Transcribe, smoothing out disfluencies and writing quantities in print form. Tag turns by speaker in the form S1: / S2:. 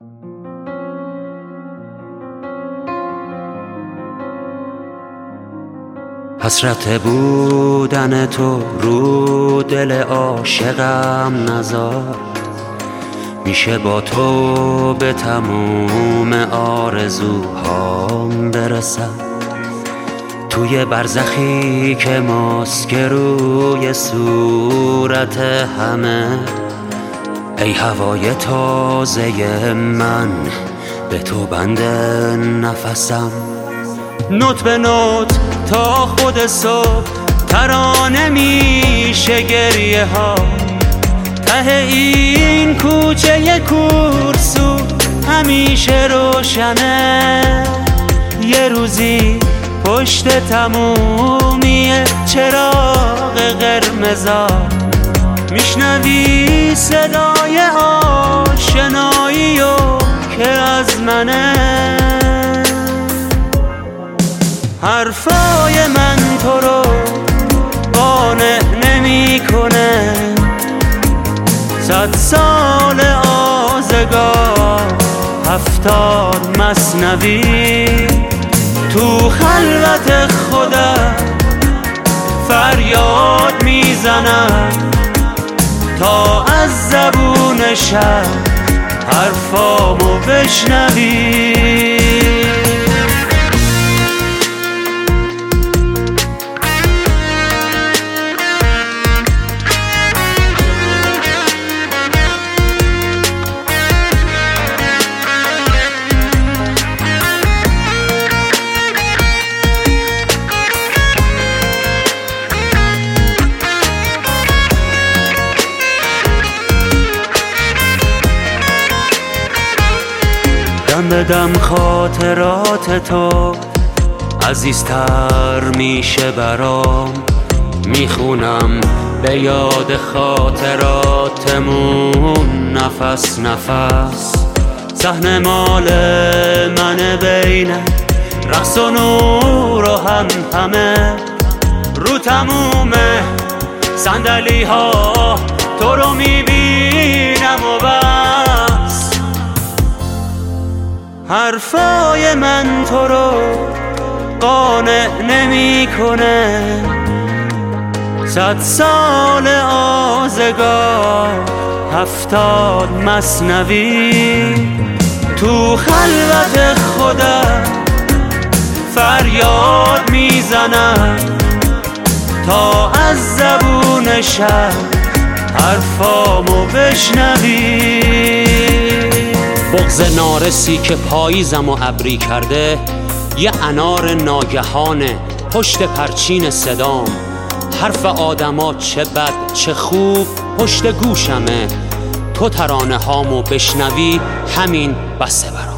S1: حسرت بودن تو رو دل عاشقم نذار، میشه با تو به تموم آرزوهام برسم. توی برزخی که ماسک روی صورت همه، ای هوای تازه من به تو بنده نفسم. نوت به نوت تا خود صبح ترانه میشه گریه ها، ته این کوچه کورسو همیشه روشنه. یه روزی پشت تمومی چراغ قرمزا میشنوی صدای آشنایی و که از منه. حرفای من تو رو قانع نمی کنه، 100 سال آزگار 70 مثنوی تو خلوت خودم فریاد میزنم تا از زبون شب حرفامو بشنوی. دم به دم خاطرات تو عزیزتر میشه برام، میخونم به یاد خاطراتمون نفس نفس. صحنه مال من بین رقص و نور و همه، رو تموم صندلی ها تو رو میبینم و بس. حرفای من تو رو قانع نمی کنه، 100 سال آزگار 70 مثنوی تو خلوت خودم فریاد میزنم تا از زبون شب حرفامو بشنوی.
S2: بغض نارسی که پاییزم و ابری کرده، یه انار ناگهانه پشت پرچین صدام. حرف آدما چه بد چه خوب پشت گوشمه، تو ترانه هامو بشنوی همین بسه برام.